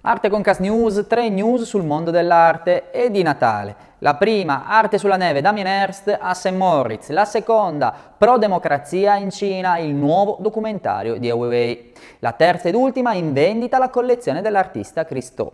Arte Concast News, 3 news sul mondo dell'arte e di Natale. La prima, Arte sulla neve, Damien Hirst a St. Moritz. La seconda, Pro-democrazia in Cina, il nuovo documentario di Ai Weiwei. La terza ed ultima, in vendita la collezione dell'artista Christo.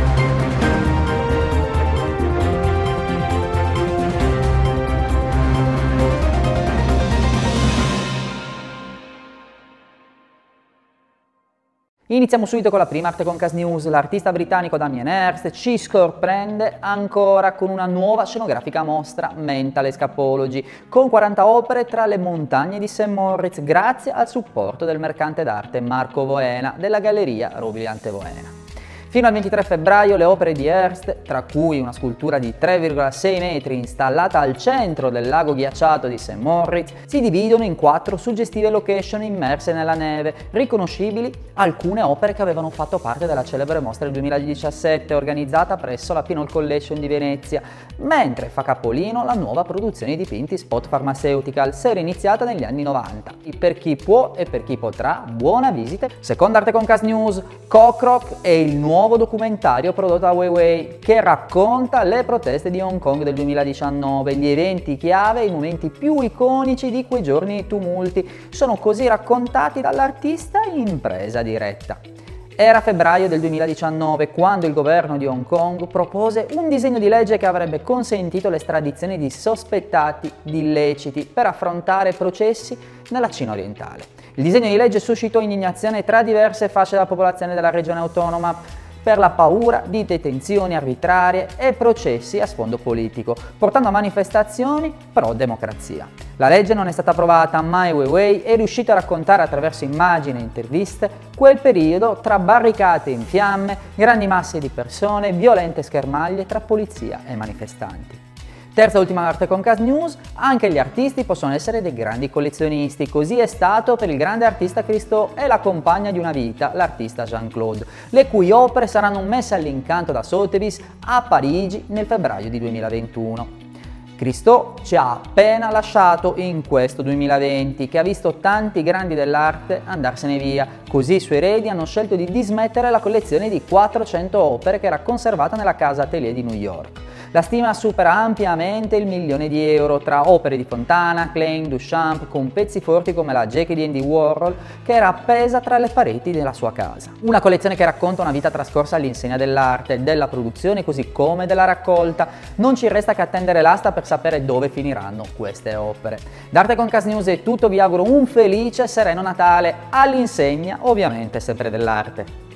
Iniziamo subito con la prima Arte Concast News. L'artista britannico Damien Hirst ci sorprende ancora con una nuova scenografica mostra, Mental Escapology, con 40 opere tra le montagne di St. Moritz, grazie al supporto del mercante d'arte Marco Voena della galleria Robiliante Voena. Fino al 23 febbraio le opere di Hirst, tra cui una scultura di 3,6 metri installata al centro del lago ghiacciato di St. Moritz, si dividono in 4 suggestive location immerse nella neve, riconoscibili alcune opere che avevano fatto parte della celebre mostra del 2017 organizzata presso la Pinhole Collection di Venezia, mentre fa capolino la nuova produzione di dipinti Spot Pharmaceutical, serie iniziata negli anni 90. Per chi può e per chi potrà, buona visita. Seconda Arte Concast News, Cockroach è il nuovo documentario prodotto da Ai Weiwei che racconta le proteste di Hong Kong del 2019, gli eventi chiave e i momenti più iconici di quei giorni di tumulti sono così raccontati dall'artista in presa diretta. Era febbraio del 2019 quando il governo di Hong Kong propose un disegno di legge che avrebbe consentito l'estradizione di sospettati di illeciti per affrontare processi nella Cina orientale. Il disegno di legge suscitò indignazione tra diverse fasce della popolazione della regione autonoma per la paura di detenzioni arbitrarie e processi a sfondo politico, portando a manifestazioni pro-democrazia. La legge non è stata approvata, ma Ai Weiwei è riuscito a raccontare attraverso immagini e interviste quel periodo tra barricate in fiamme, grandi masse di persone, violente schermaglie tra polizia e manifestanti. Terza e ultima Arte Concast News, anche gli artisti possono essere dei grandi collezionisti, così è stato per il grande artista Christo e la compagna di una vita, l'artista Jean-Claude, le cui opere saranno messe all'incanto da Sotheby's a Parigi nel febbraio di 2021. Christo ci ha appena lasciato in questo 2020 che ha visto tanti grandi dell'arte andarsene via, così i suoi eredi hanno scelto di dismettere la collezione di 400 opere che era conservata nella casa Atelier di New York. La stima supera ampiamente il €1.000.000 tra opere di Fontana, Klein, Duchamp, con pezzi forti come la Jackie di Andy Warhol che era appesa tra le pareti della sua casa. Una collezione che racconta una vita trascorsa all'insegna dell'arte, della produzione così come della raccolta. Non ci resta che attendere l'asta per sapere dove finiranno queste opere. Da Arte Concast News è tutto, vi auguro un felice e sereno Natale all'insegna ovviamente sempre dell'arte.